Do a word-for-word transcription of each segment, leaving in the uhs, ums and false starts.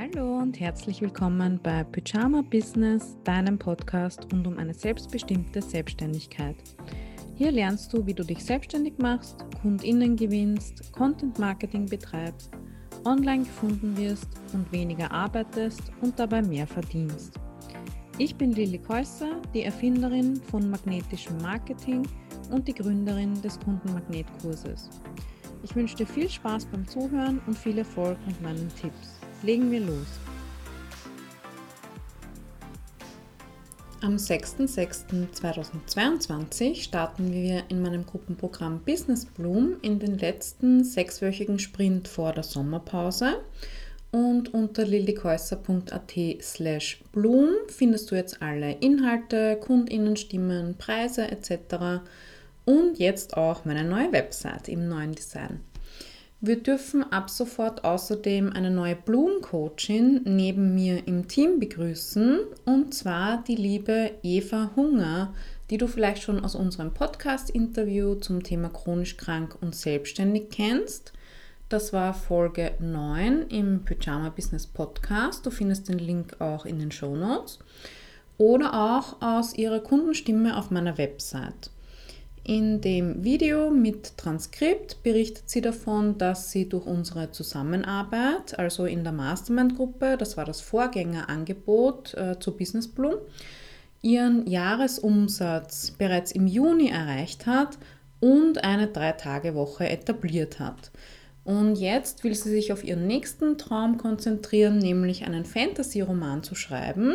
Hallo und herzlich willkommen bei Pyjama Business, deinem Podcast rund um eine selbstbestimmte Selbstständigkeit. Hier lernst du, wie du dich selbstständig machst, KundInnen gewinnst, Content Marketing betreibst, online gefunden wirst und weniger arbeitest und dabei mehr verdienst. Ich bin Lilly Käusser, die Erfinderin von magnetischem Marketing und die Gründerin des Kundenmagnetkurses. Ich wünsche dir viel Spaß beim Zuhören und viel Erfolg mit meinen Tipps. Legen wir los. Am sechster sechster zweitausendzweiundzwanzig starten wir in meinem Gruppenprogramm Business Bloom in den letzten sechswöchigen Sprint vor der Sommerpause. Und unter lillykäusser punkt at slash bloom findest du jetzt alle Inhalte, KundInnenstimmen, Preise et cetera. Und jetzt auch meine neue Website im neuen Design. Wir dürfen ab sofort außerdem eine neue Bloom-Coachin neben mir im Team begrüßen, und zwar die liebe Eva Hunger, die du vielleicht schon aus unserem Podcast-Interview zum Thema chronisch krank und selbstständig kennst. Das war Folge neun im Pyjama Business Podcast. Du findest den Link auch in den Shownotes. Oder auch aus ihrer Kundenstimme auf meiner Website. In dem Video mit Transkript berichtet sie davon, dass sie durch unsere Zusammenarbeit, also in der Mastermind-Gruppe, das war das Vorgängerangebot äh, zu Business Bloom, ihren Jahresumsatz bereits im Juni erreicht hat und eine Drei-Tage-Woche etabliert hat. Und jetzt will sie sich auf ihren nächsten Traum konzentrieren, nämlich einen Fantasy-Roman zu schreiben.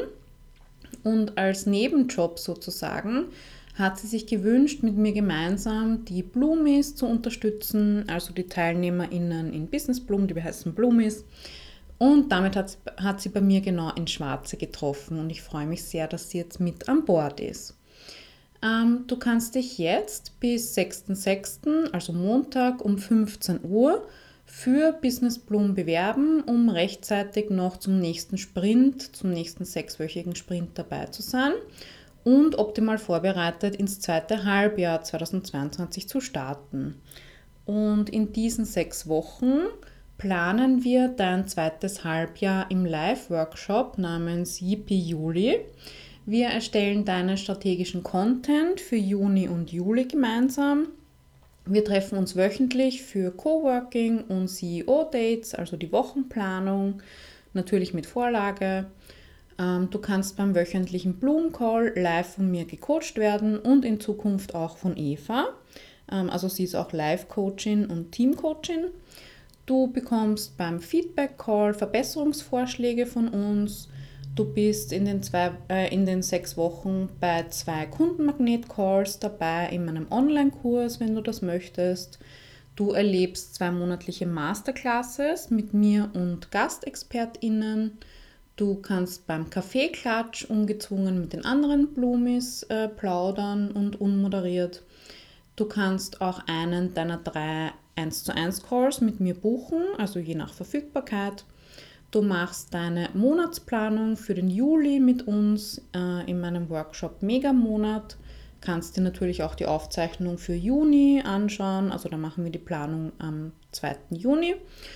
Und als Nebenjob sozusagen hat sie sich gewünscht, mit mir gemeinsam die Bloomies zu unterstützen, also die TeilnehmerInnen in Business Bloom, die heißen Bloomies. Und damit hat sie, hat sie bei mir genau ins Schwarze getroffen und ich freue mich sehr, dass sie jetzt mit an Bord ist. Ähm, du kannst dich jetzt bis sechster sechster, also Montag um fünfzehn Uhr, für Business Bloom bewerben, um rechtzeitig noch zum nächsten Sprint, zum nächsten sechswöchigen Sprint dabei zu sein und optimal vorbereitet ins zweite Halbjahr zweitausendzweiundzwanzig zu starten. Und in diesen sechs Wochen planen wir dein zweites Halbjahr im Live-Workshop namens Yippie Juli. Wir erstellen deinen strategischen Content für Juni und Juli gemeinsam. Wir treffen uns wöchentlich für Coworking und C E O-Dates, also die Wochenplanung, natürlich mit Vorlage. Du kannst beim wöchentlichen Bloom Call live von mir gecoacht werden und in Zukunft auch von Eva. Also sie ist auch Live-Coachin und Team-Coachin. Du bekommst beim Feedback Call Verbesserungsvorschläge von uns. Du bist in den, zwei, äh, in den sechs Wochen bei zwei Kundenmagnet-Calls dabei in meinem Online-Kurs, wenn du das möchtest. Du erlebst zwei monatliche Masterclasses mit mir und GastexpertInnen. Du kannst beim Kaffeeklatsch ungezwungen mit den anderen Bloomies äh, plaudern und unmoderiert. Du kannst auch einen deiner drei eins zu eins Calls mit mir buchen, also je nach Verfügbarkeit. Du machst deine Monatsplanung für den Juli mit uns äh, in meinem Workshop Megamonat. Kannst dir natürlich auch die Aufzeichnung für Juni anschauen, also da machen wir die Planung am zweiter Juni.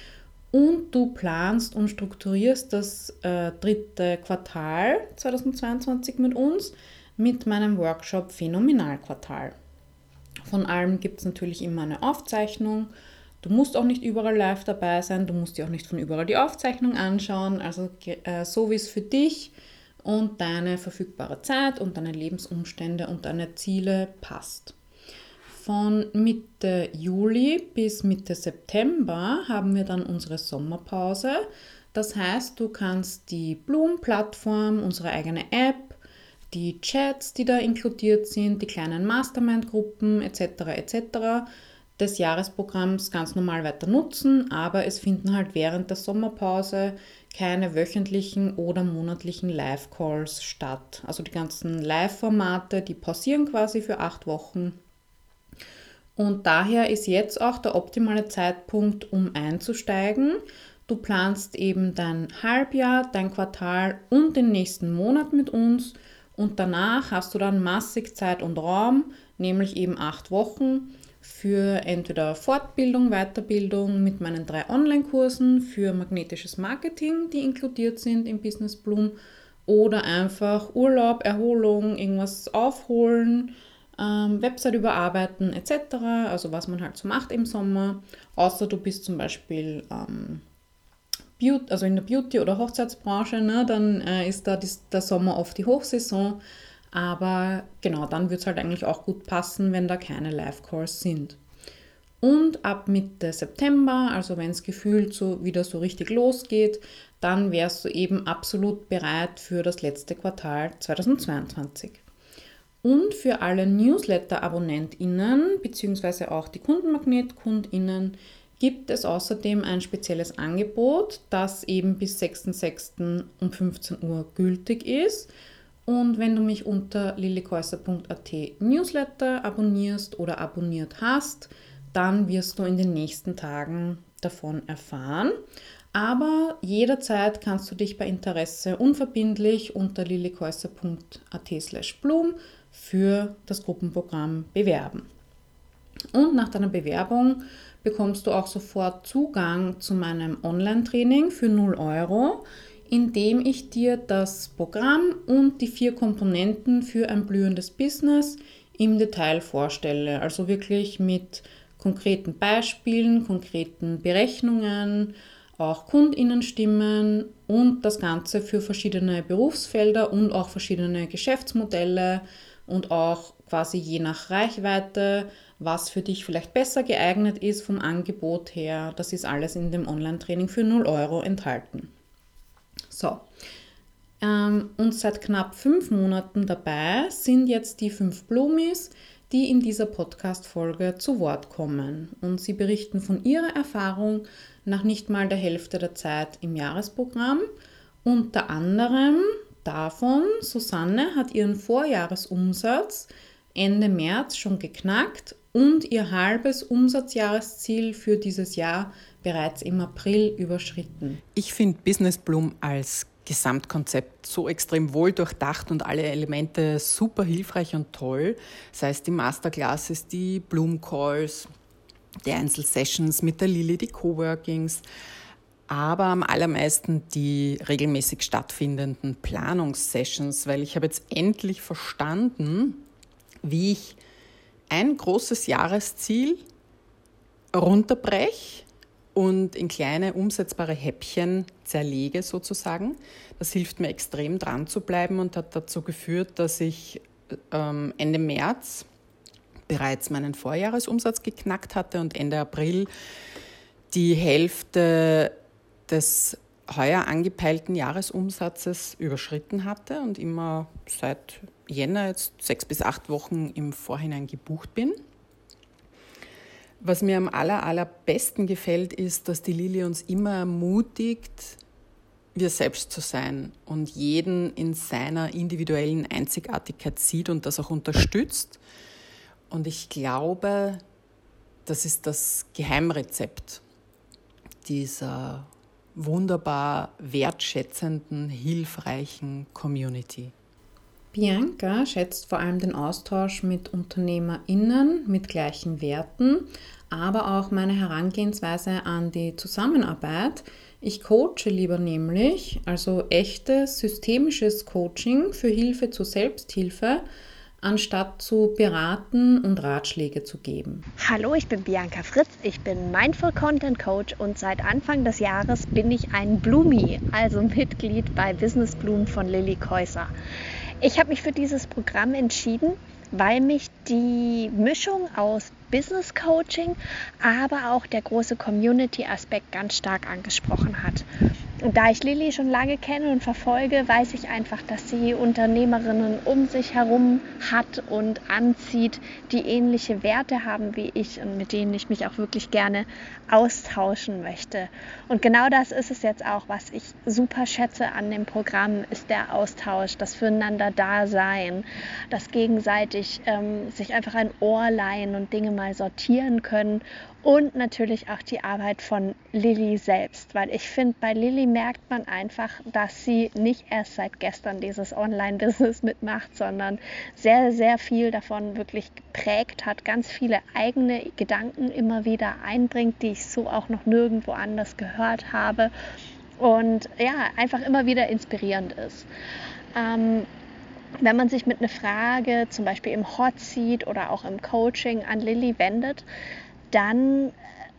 Und du planst und strukturierst das äh, dritte Quartal zweitausendzweiundzwanzig mit uns mit meinem Workshop Phänomenalquartal. Von allem gibt es natürlich immer eine Aufzeichnung. Du musst auch nicht überall live dabei sein, du musst dir auch nicht von überall die Aufzeichnung anschauen, also äh, so wie es für dich und deine verfügbare Zeit und deine Lebensumstände und deine Ziele passt. Von Mitte Juli bis Mitte September haben wir dann unsere Sommerpause. Das heißt, du kannst die Bloom-Plattform, unsere eigene App, die Chats, die da inkludiert sind, die kleinen Mastermind-Gruppen et cetera et cetera des Jahresprogramms ganz normal weiter nutzen, aber es finden halt während der Sommerpause keine wöchentlichen oder monatlichen Live-Calls statt. Also die ganzen Live-Formate, die pausieren quasi für acht Wochen. Und daher ist jetzt auch der optimale Zeitpunkt, um einzusteigen. Du planst eben dein Halbjahr, dein Quartal und den nächsten Monat mit uns und danach hast du dann massig Zeit und Raum, nämlich eben acht Wochen, für entweder Fortbildung, Weiterbildung mit meinen drei Online-Kursen, für magnetisches Marketing, die inkludiert sind im Business Bloom, oder einfach Urlaub, Erholung, irgendwas aufholen, ähm, Website überarbeiten et cetera. Also was man halt so macht im Sommer, außer du bist zum Beispiel ähm, Beauty, also in der Beauty- oder Hochzeitsbranche, ne, dann äh, ist da die, der Sommer oft die Hochsaison. Aber genau, dann wird es halt eigentlich auch gut passen, wenn da keine Live-Calls sind. Und ab Mitte September, also wenn es gefühlt so wieder so richtig losgeht, dann wärst du eben absolut bereit für das letzte Quartal zweitausendzweiundzwanzig. Und für alle Newsletter-AbonnentInnen bzw. auch die Kundenmagnet-KundInnen gibt es außerdem ein spezielles Angebot, das eben bis sechsten sechsten um fünfzehn Uhr gültig ist. Und wenn du mich unter lillykäuser punkt a t Newsletter abonnierst oder abonniert hast, dann wirst du in den nächsten Tagen davon erfahren. Aber jederzeit kannst du dich bei Interesse unverbindlich unter lillykäuser punkt a t slash bloom für das Gruppenprogramm bewerben. Und nach deiner Bewerbung bekommst du auch sofort Zugang zu meinem Online-Training für null Euro, in dem ich dir das Programm und die vier Komponenten für ein blühendes Business im Detail vorstelle. Also wirklich mit konkreten Beispielen, konkreten Berechnungen, auch KundInnenstimmen und das Ganze für verschiedene Berufsfelder und auch verschiedene Geschäftsmodelle und auch quasi je nach Reichweite, was für dich vielleicht besser geeignet ist vom Angebot her. Das ist alles in dem Online-Training für null Euro enthalten. So, ähm, und seit knapp fünf Monaten dabei sind jetzt die fünf Bloomies, die in dieser Podcast-Folge zu Wort kommen. Und sie berichten von ihrer Erfahrung nach nicht mal der Hälfte der Zeit im Jahresprogramm. Unter anderem davon, Susanne hat ihren Vorjahresumsatz Ende März schon geknackt und ihr halbes Umsatzjahresziel für dieses Jahr bereits im April überschritten. Ich finde Business Bloom als Gesamtkonzept so extrem wohl durchdacht und alle Elemente super hilfreich und toll. Sei es die Masterclasses, die Bloom Calls, die Einzelsessions mit der Lilly, die Coworkings, aber am allermeisten die regelmäßig stattfindenden Planungssessions, weil ich habe jetzt endlich verstanden, wie ich ein großes Jahresziel runterbreche und in kleine umsetzbare Häppchen zerlege sozusagen. Das hilft mir extrem dran zu bleiben und hat dazu geführt, dass ich ähm, Ende März bereits meinen Vorjahresumsatz geknackt hatte und Ende April die Hälfte des heuer angepeilten Jahresumsatzes überschritten hatte und immer seit Jänner jetzt sechs bis acht Wochen im Vorhinein gebucht bin. Was mir am aller, allerbesten gefällt, ist, dass die Lilly uns immer ermutigt, wir selbst zu sein und jeden in seiner individuellen Einzigartigkeit sieht und das auch unterstützt. Und ich glaube, das ist das Geheimrezept dieser wunderbar wertschätzenden, hilfreichen Community. Bianca schätzt vor allem den Austausch mit UnternehmerInnen mit gleichen Werten, aber auch meine Herangehensweise an die Zusammenarbeit. Ich coache lieber nämlich, also echtes systemisches Coaching für Hilfe zur Selbsthilfe, anstatt zu beraten und Ratschläge zu geben. Hallo, ich bin Bianca Fritz, ich bin Mindful Content Coach und seit Anfang des Jahres bin ich ein Bloomie, also Mitglied bei Business Bloom von Lilly Käuser. Ich habe mich für dieses Programm entschieden, weil mich die Mischung aus Business Coaching, aber auch der große Community-Aspekt ganz stark angesprochen hat. Und da ich Lilly schon lange kenne und verfolge, weiß ich einfach, dass sie Unternehmerinnen um sich herum hat und anzieht, die ähnliche Werte haben wie ich und mit denen ich mich auch wirklich gerne austauschen möchte. Und genau das ist es jetzt auch, was ich super schätze an dem Programm, ist der Austausch, das Füreinander-Dasein, das gegenseitig ähm, sich einfach ein Ohr leihen und Dinge mal sortieren können Und natürlich auch die Arbeit von Lilly selbst, weil ich finde, bei Lilly merkt man einfach, dass sie nicht erst seit gestern dieses Online-Business mitmacht, sondern sehr, sehr viel davon wirklich geprägt hat, ganz viele eigene Gedanken immer wieder einbringt, die ich so auch noch nirgendwo anders gehört habe und ja, einfach immer wieder inspirierend ist. Ähm, wenn man sich mit einer Frage, zum Beispiel im Hot Seat oder auch im Coaching an Lilly wendet, dann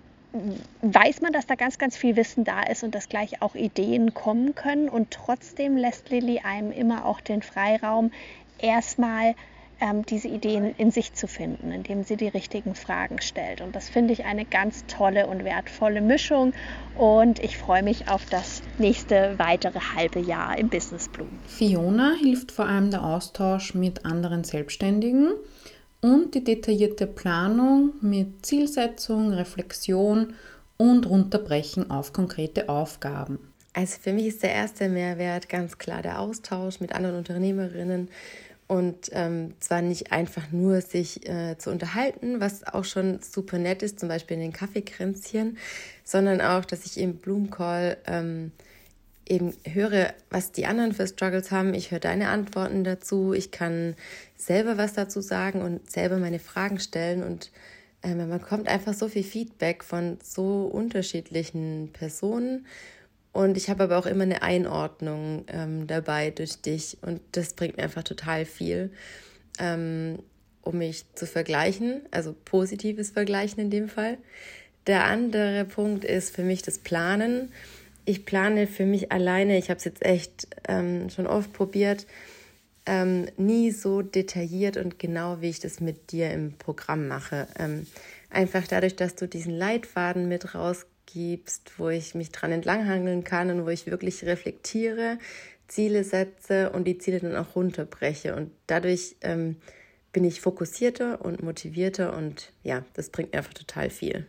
weiß man, dass da ganz, ganz viel Wissen da ist und dass gleich auch Ideen kommen können. Und trotzdem lässt Lilly einem immer auch den Freiraum, erstmal ähm, diese Ideen in sich zu finden, indem sie die richtigen Fragen stellt. Und das finde ich eine ganz tolle und wertvolle Mischung. Und ich freue mich auf das nächste weitere halbe Jahr im Business Bloom. Fiona hilft vor allem der Austausch mit anderen Selbstständigen und die detaillierte Planung mit Zielsetzung, Reflexion und Runterbrechen auf konkrete Aufgaben. Also für mich ist der erste Mehrwert ganz klar der Austausch mit anderen Unternehmerinnen und ähm, zwar nicht einfach nur sich äh, zu unterhalten, was auch schon super nett ist, zum Beispiel in den Kaffeekränzchen, sondern auch, dass ich im Bloom Call ähm, eben höre, was die anderen für Struggles haben. Ich höre deine Antworten dazu. Ich kann selber was dazu sagen und selber meine Fragen stellen. Und äh, man bekommt einfach so viel Feedback von so unterschiedlichen Personen. Und ich habe aber auch immer eine Einordnung ähm, dabei durch dich. Und das bringt mir einfach total viel, ähm, um mich zu vergleichen. Also positives Vergleichen in dem Fall. Der andere Punkt ist für mich das Planen. Ich plane für mich alleine, ich habe es jetzt echt ähm, schon oft probiert, ähm, nie so detailliert und genau, wie ich das mit dir im Programm mache. Ähm, einfach dadurch, dass du diesen Leitfaden mit rausgibst, wo ich mich dran entlanghangeln kann und wo ich wirklich reflektiere, Ziele setze und die Ziele dann auch runterbreche. Und dadurch ähm, bin ich fokussierter und motivierter und ja, das bringt mir einfach total viel.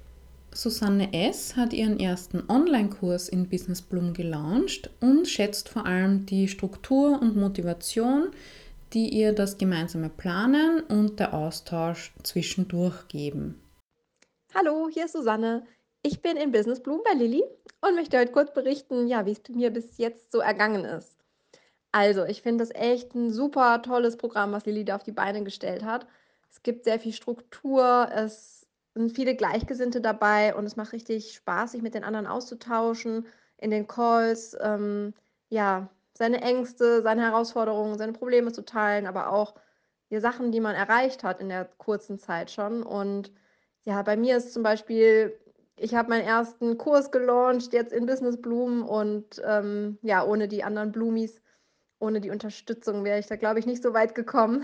Susanne S. hat ihren ersten Online-Kurs in Business Bloom gelauncht und schätzt vor allem die Struktur und Motivation, die ihr das gemeinsame Planen und der Austausch zwischendurch geben. Hallo, hier ist Susanne. Ich bin in Business Bloom bei Lilly und möchte heute kurz berichten, ja, wie es mir bis jetzt so ergangen ist. Also, ich finde das echt ein super tolles Programm, was Lilly da auf die Beine gestellt hat. Es gibt sehr viel Struktur, es sind viele Gleichgesinnte dabei und es macht richtig Spaß, sich mit den anderen auszutauschen in den Calls, ähm, ja, seine Ängste, seine Herausforderungen, seine Probleme zu teilen, aber auch die Sachen, die man erreicht hat in der kurzen Zeit schon. Und ja, bei mir ist zum Beispiel, ich habe meinen ersten Kurs gelauncht, jetzt in Business Bloom und ähm, ja, ohne die anderen Bloomies, ohne die Unterstützung wäre ich da, glaube ich, nicht so weit gekommen.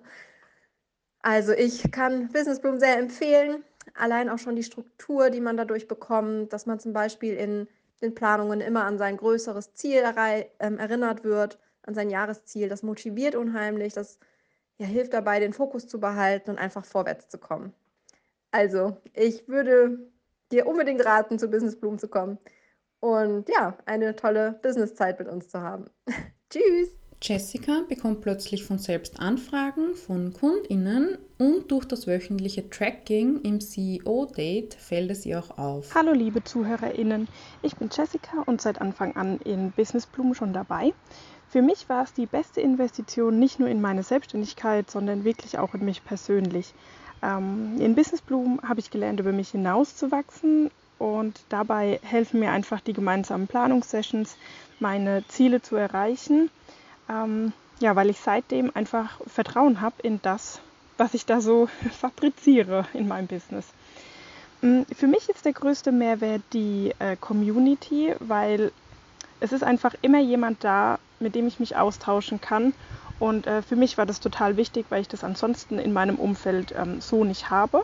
Also ich kann Business Bloom sehr empfehlen, allein auch schon die Struktur, die man dadurch bekommt, dass man zum Beispiel in den Planungen immer an sein größeres Ziel errei- ähm, erinnert wird, an sein Jahresziel. Das motiviert unheimlich, das ja, hilft dabei, den Fokus zu behalten und einfach vorwärts zu kommen. Also ich würde dir unbedingt raten, zu Business Bloom zu kommen und ja, eine tolle Businesszeit mit uns zu haben. Tschüss! Jessica bekommt plötzlich von selbst Anfragen von KundInnen und durch das wöchentliche Tracking im C E O-Date fällt es ihr auch auf. Hallo liebe ZuhörerInnen, ich bin Jessica und seit Anfang an in Business Bloom schon dabei. Für mich war es die beste Investition nicht nur in meine Selbstständigkeit, sondern wirklich auch in mich persönlich. Ähm, in Business Bloom habe ich gelernt, über mich hinauszuwachsen und dabei helfen mir einfach die gemeinsamen Planungssessions, meine Ziele zu erreichen. Ähm, ja, weil ich seitdem einfach Vertrauen habe in das, was ich da so fabriziere in meinem Business. Für mich ist der größte Mehrwert die äh, Community, weil es ist einfach immer jemand da, mit dem ich mich austauschen kann. Und äh, für mich war das total wichtig, weil ich das ansonsten in meinem Umfeld ähm, so nicht habe.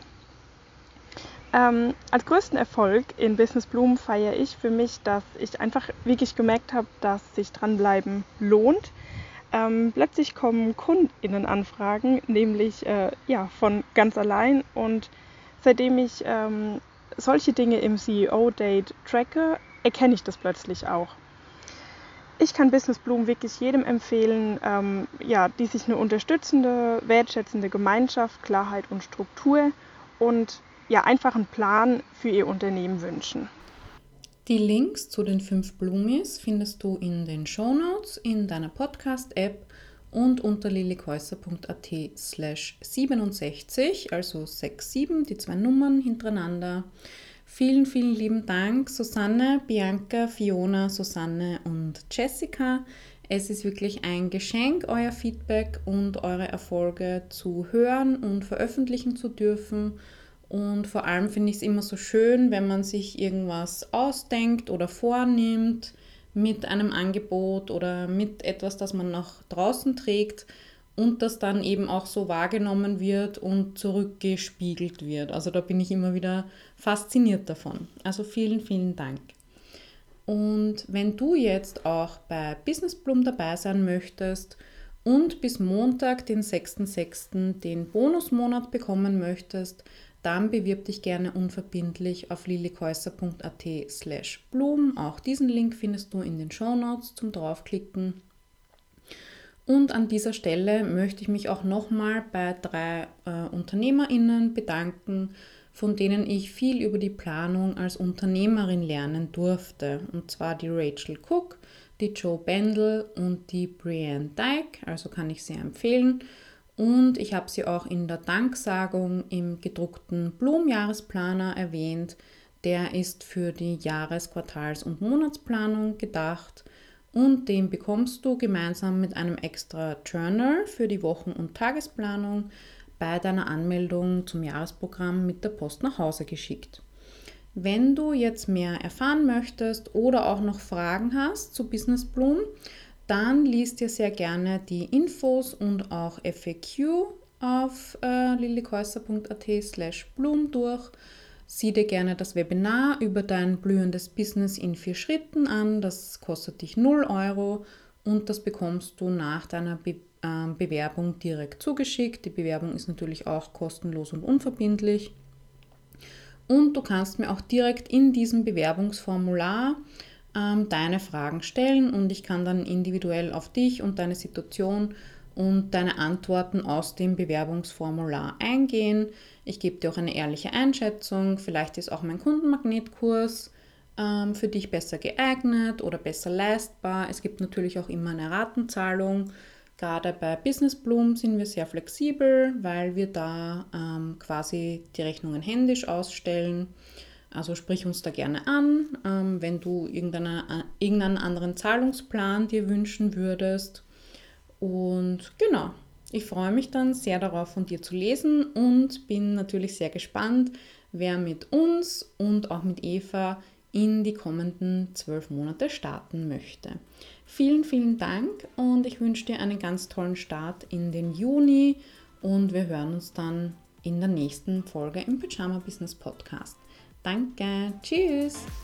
Ähm, als größten Erfolg in Business Bloom feiere ich für mich, dass ich einfach wirklich gemerkt habe, dass sich dranbleiben lohnt. Ähm, plötzlich kommen KundInnen-Anfragen, nämlich äh, ja, von ganz allein. Und seitdem ich ähm, solche Dinge im C E O-Date tracke, erkenne ich das plötzlich auch. Ich kann Business Bloom wirklich jedem empfehlen, ähm, ja, die sich eine unterstützende, wertschätzende Gemeinschaft, Klarheit und Struktur und ja, einfach einen Plan für ihr Unternehmen wünschen. Die Links zu den fünf Blumis findest du in den Shownotes, in deiner Podcast-App und unter lillykäuser.at slash siebenundsechzig, also sechs sieben, die zwei Nummern hintereinander. Vielen, vielen lieben Dank, Susanne, Bianca, Fiona, Susanne und Jessica. Es ist wirklich ein Geschenk, euer Feedback und eure Erfolge zu hören und veröffentlichen zu dürfen. Und vor allem finde ich es immer so schön, wenn man sich irgendwas ausdenkt oder vornimmt mit einem Angebot oder mit etwas, das man nach draußen trägt und das dann eben auch so wahrgenommen wird und zurückgespiegelt wird. Also da bin ich immer wieder fasziniert davon. Also vielen, vielen Dank. Und wenn du jetzt auch bei Business Bloom dabei sein möchtest und bis Montag, den sechsten sechsten den Bonusmonat bekommen möchtest, dann bewirb dich gerne unverbindlich auf lillykäuser.at slash Bloom. Auch diesen Link findest du in den Shownotes zum draufklicken. Und an dieser Stelle möchte ich mich auch nochmal bei drei äh, UnternehmerInnen bedanken, von denen ich viel über die Planung als Unternehmerin lernen durfte. Und zwar die Rachel Cook, die Jo Bendel und die Brianne Dyke, also kann ich sehr empfehlen. Und ich habe sie auch in der Danksagung im gedruckten Bloom-Jahresplaner erwähnt. Der ist für die Jahres-, Quartals- und Monatsplanung gedacht und den bekommst du gemeinsam mit einem extra Journal für die Wochen- und Tagesplanung bei deiner Anmeldung zum Jahresprogramm mit der Post nach Hause geschickt. Wenn du jetzt mehr erfahren möchtest oder auch noch Fragen hast zu Business Bloom, dann liest dir sehr gerne die Infos und auch F A Q auf äh, lillykäuser.at slash Bloom durch. Sieh dir gerne das Webinar über dein blühendes Business in vier Schritten an. Das kostet dich null Euro und das bekommst du nach deiner Be- äh, Bewerbung direkt zugeschickt. Die Bewerbung ist natürlich auch kostenlos und unverbindlich. Und du kannst mir auch direkt in diesem Bewerbungsformular deine Fragen stellen und ich kann dann individuell auf dich und deine Situation und deine Antworten aus dem Bewerbungsformular eingehen. Ich gebe dir auch eine ehrliche Einschätzung. Vielleicht ist auch mein Kundenmagnetkurs ähm, für dich besser geeignet oder besser leistbar. Es gibt natürlich auch immer eine Ratenzahlung. Gerade bei Business Bloom sind wir sehr flexibel, weil wir da ähm, quasi die Rechnungen händisch ausstellen. Also sprich uns da gerne an, ähm, wenn du irgendeine, irgendeinen anderen Zahlungsplan dir wünschen würdest. Und genau, ich freue mich dann sehr darauf, von dir zu lesen und bin natürlich sehr gespannt, wer mit uns und auch mit Eva in die kommenden zwölf Monate starten möchte. Vielen, vielen Dank und ich wünsche dir einen ganz tollen Start in den Juni und wir hören uns dann in der nächsten Folge im Pyjama Business Podcast. Danke, tschüss!